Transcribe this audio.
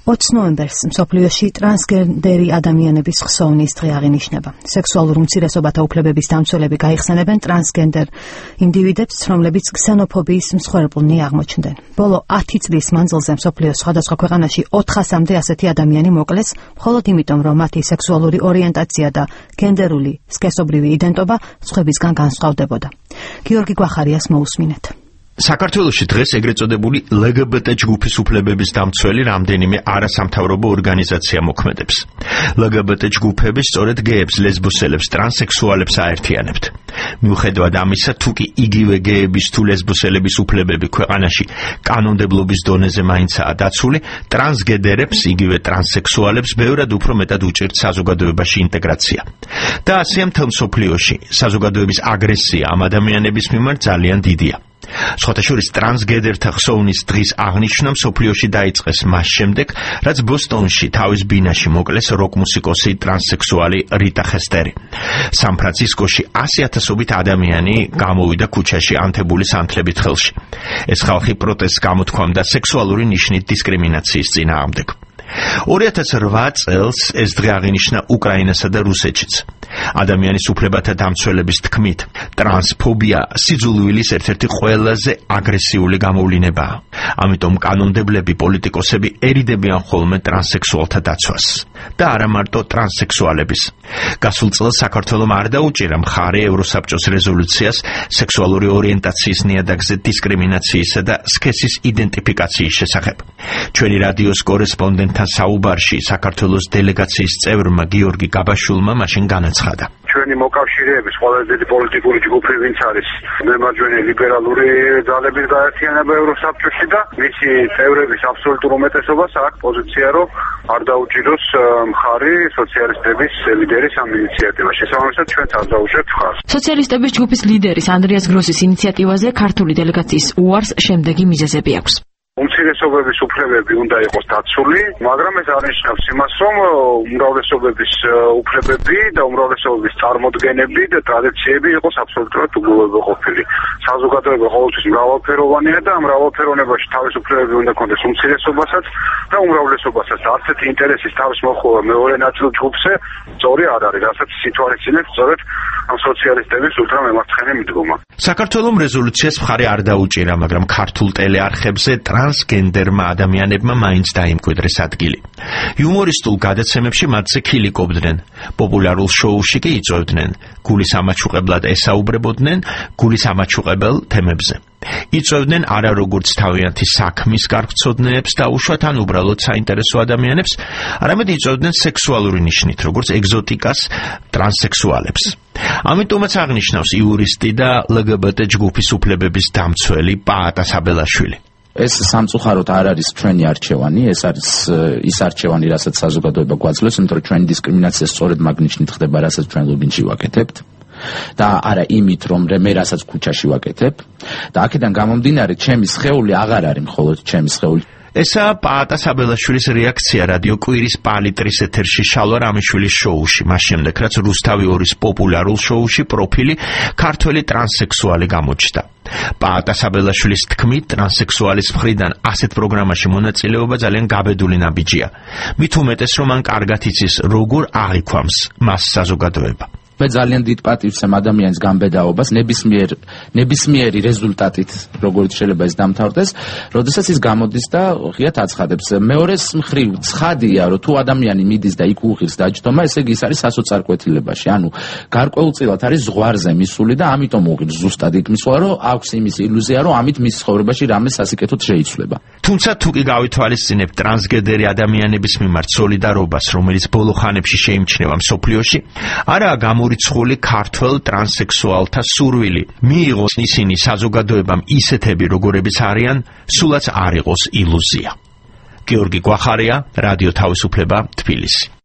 20 ნოემბერს მსოფლიოში ტრანსგენდერი ადამიანების ხსოვნის დღე აღინიშნება. სექსუალურ უმცირესობათა უფლებების დამცველები გაიხსენებენ ტრანსგენდერ ინდივიდებს, რომლებიც ქსენოფობიის მსხვერპლნი აღმოჩნდნენ. ბოლო 10 წლის მანძილზე მსოფლიოს სხვადასხვა ქვეყანაში 400-მდე ასეთი ადამიანი მოკლეს, მხოლოდ იმიტომ, რომ მათი სექსუალური ორიენტაცია და გენდერული სქესობრივი იდენტობა სხვებისგან განსხვავდებოდა. გიორგი გვახარიას მოусმინეთ. საქართველოში დღეს ეგრეთ წოდებული LGBT ჯგუფის უფლებების დამცველი რამდენიმე არასამთავრობო ორგანიზაცია მოქმედებს. LGBT ჯგუფები სწორედ გეებს, ლესბოსელებს, ტრანსექსუალებს აერთიანებთ. მიუხედავად ამისა, თუკი იგივე გეების თუ ლესბოსელების უფლებები ქვეყანაში კანონმდებლობის დონეზე მაინცაა დაცული, ტრანსგენდერებს, იგივე ტრანსექსუალებს ბევრად უფრო მეტად უჭირთ საზოგადოებაში ინტეგრაცია. და ასეა მთელ მსოფლიოში საზოგადოების აგრესია ამ ადამიანების მიმართ ძალიან დიდია. სხვათა შორის ტრანსგენდერთა ხსოვნის დღის აღნიშვნა მსოფლიოში დაიწყეს მას შემდეგ, რაც ბოსტონში თავის ბინაში მოკლეს როკ-მუსიკოსი ტრანსექსუალი რიტა ხესტერი. სან-ფრანცისკოში 100,000-ობით ადამიანი გამოვიდა ქუჩაში ანთებული სანთლებით ხელში. ეს ხალხი პროტესტს გამოთქვამდა სექსუალური ნიშნით დისკრიმინაციის წინააღმდეგ. 2008 წელს ეს დღე აღინიშნა უკრაინასა და რუსეთშიც. ადამიანის უფლებათა დამცველების თქმით, ტრანსფობია სიძულვილის ერთ-ერთი ყველაზე აგრესიული გამოვლინებაა. ამიტომ კანონმდებლები, პოლიტიკოსები ერიდებიან ხოლმე ტრანსექსუალთა დაცვას. და არა მარტო ტრანსექსუალების. გასულ წელს საქართველომ არ დაუჭირა მხარე ევროსაბჭოს რეზოლუციას სექსუალური ორიენტაციის ნიადაგზე დისკრიმინაციისა და სქესის იდენტიფიკაციის შესახებ. ჩვენი რადიოს კორესპონდენტთან საუბარში საქართველოს დელეგაციის წევრმა გიორგი გაბაშვილმა მაშინ განაცხადა. ჩვენი მოკავშირეების ყველაზე დიდი პოლიტიკური ჯგუფი ვინც არის მემარჯვენე ლიბერალური ძალების გაერთიანება ევროსაბჭოში და მისი წევრების აბსოლუტურ უმეტესობას აქვს პოზიცია, რომ არ დაუჭიროს მხარი სოციალისტების ლიდერის ამ ინიციატივაში. შესაბამისად ჩვენც არ დაუჭერთ მხარს. სოციალისტების ჯგუფის ლიდერის ანდრიას გროსის ინიციატივაზე ქართული დელეგაციის უარს შემდეგი მიზეზები აქვს. უმცირესობების უფლებები უნდა იყოს დაცული, მაგრამ ეს არნიშნავს იმას, რომ უმრავლესობების უფლებები და უმრავლესობების წარმოდგენები და ტრადიციები იყოს აბსოლუტურად უგულებაყოფილი. საზოგადოება ყოველთვის მრავალფეროვანია და მრავალფეროვნებაში თავის უფლებები უნდა კონდეს უმცირესობასაც და უმრავლესობასაც. არცეთი ინტერესის თავის მოხმობა მეორე ნაწილ ჯგუფზე სწორი არ არის, რასაც სიტუაციინებს სწორედ ამ სოციალისტების ულტრამემარცხენე მიდგომა. საქართველოს რეზოლუციას მხარი არ დაუჭირა, მაგრამ ქართულ ტელეარხებზე ტრანსგენდერმა ადამიანებმა მაინც დაიმკვიდრეს ადგილი. იუმორისტულ გადაცემებში მათზე ქილიკობდნენ, პოპულარულ შოუში კი იწვევდნენ, გულის ამაჩუყებლად ესაუბრებოდნენ გულის ამაჩუყებელ თემებზე. იწვევდნენ არა როგორც თავიანთი საქმის გარკვცოდნეებს და უშუალოდ ან უბრალოდ საინტერესო ადამიანებს, არამედ იწვევდნენ სექსუალური ნიშნით, როგორც ეგზოტიკას ტრანსექსუალებს. ამიტომაც აღნიშნავს იურისტი და LGBT ჯგუფის უფლებების დამცველი პაატა საბელაშვილი. ეს სამწუხაროდ არ არის ჩვენი არჩევანი, ეს არის ის არჩევანი, რასაც საზოგადოება გვაძლევს, იმიტომ რომ ჩვენი დისკრიმინაცია სწორედ მაგ ნიშნით ხდება, რასაც ჩვენ ლოგინში ვაკეთებთ. და არა იმით, რომ მე რასაც ქუჩაში ვაკეთებ. და აქედან გამომდინარე, ჩემი სხეული აღარ არის მხოლოდ ჩემი სხეული. ესაა პაატა საბელაშვილის რეაქცია რადიო კვირის პალიტრის ეთერში შალვა რამიშვილის შოუში, მას შემდეგ, რაც რუსთავი 2-ის პოპულარულ შოუში პროფილი ქართველი ტრანსექსუალი გამოჩნდა. პაატა საბელაშვილის თქმით, ტრანსექსუალის მხრიდან ასეთ პროგრამაში მონაწილეობა ძალიან გაბედული ნაბიჯია. მით უმეტეს, რომ მან კარგად იცის, როგორ აღიქვამს მას საზოგადოება. მე ძალიან დიდ პატივს ვცემ ადამიანის გამბედაობას ნებისმიერი რეზულტატით, როგორც შეიძლება ეს დამთავრდეს, როდესაც ის გამოდის და ღიად აცხადებს. მეორეს მხრივ ცხადია, რომ თუ ადამიანი მიდის და იქ უღირს დაჯდომა, ესე იგი ის არის სასოწარკვეთილებაში. ანუ გარკვეულწილად არის ზღვარზე მისული და ამიტომ უღირს ზუსტად იქ მისვლა, რომ აქვს იმის ილუზია, რომ ამით მის ცხოვრებაში რამე სასიკეთოდ შეიცვლება. თუმცა თუ კი გავითვალისწინებთ ტრანსგენდერი ადამიანების მიმართ სოლიდარობას, რომელიც ბოლო ხანებში შეიმჩნევა მსოფლიოში, არაა გამორიცხული ქართველ ტრანსექსუალთა სურვილი მიიღოს ისინი საზოგადოებამ ისეთები, როგორებიც არიან, სულაც არ იყოს ილუზია. გიორგი გვახარია, რადიო თავისუფლება, თბილისი.